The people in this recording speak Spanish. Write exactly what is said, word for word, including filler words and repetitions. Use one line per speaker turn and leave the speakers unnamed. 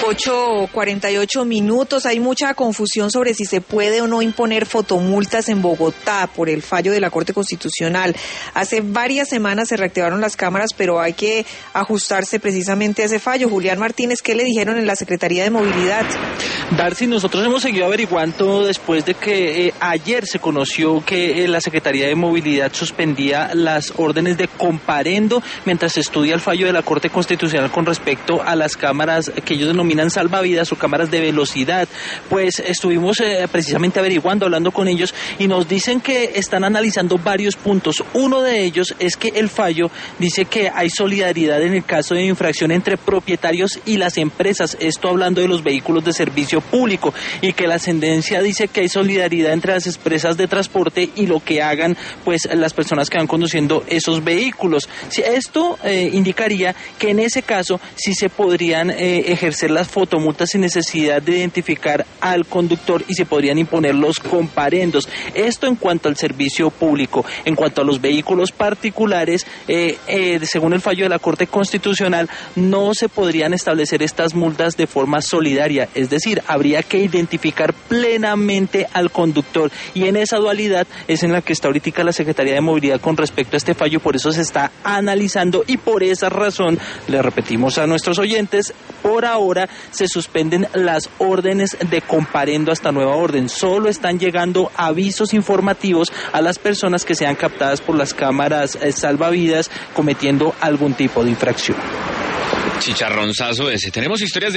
ocho cuarenta y ocho minutos. Hay mucha confusión sobre si se puede o no imponer fotomultas en Bogotá por el fallo de la Corte Constitucional. Hace varias semanas se reactivaron las cámaras, pero hay que ajustarse precisamente a ese fallo. Julián Martínez, ¿qué le dijeron en la Secretaría de Movilidad?
Darcy, nosotros hemos seguido averiguando después de que eh, ayer se conoció que eh, la Secretaría de Movilidad suspendía las órdenes de comparendo mientras se estudia el fallo de la Corte Constitucional con respecto a las cámaras que ellos denominan salvavidas o cámaras de velocidad. Pues estuvimos eh, precisamente averiguando, hablando con ellos, y nos dicen que están analizando varios puntos. Uno de ellos es que el fallo dice que hay solidaridad en el caso de infracción entre propietarios y las empresas, esto hablando de los vehículos de servicio público, y que la sentencia dice que hay solidaridad entre las empresas de transporte y lo que hagan pues las personas que van conduciendo esos vehículos. Esto eh, indicaría que en ese caso sí se podrían eh, ejercer las fotomultas sin necesidad de identificar al conductor y se podrían imponer los comparendos. Esto en cuanto al servicio público. En cuanto a los vehículos particulares, eh, eh, según el fallo de la Corte Constitucional, no se podrían establecer estas multas de forma solidaria, es decir, habría que identificar plenamente al conductor, y en esa dualidad es en la que está ahorita la Secretaría de Movilidad con respecto a este fallo. Por eso se está analizando y por esa razón, le repetimos a nuestros oyentes, por ahora se suspenden las órdenes de comparendo hasta nueva orden. Solo están llegando avisos informativos a las personas que sean captadas por las cámaras eh, salvavidas cometiendo algún tipo de infracción.
Chicharronzazo ese. Tenemos historias de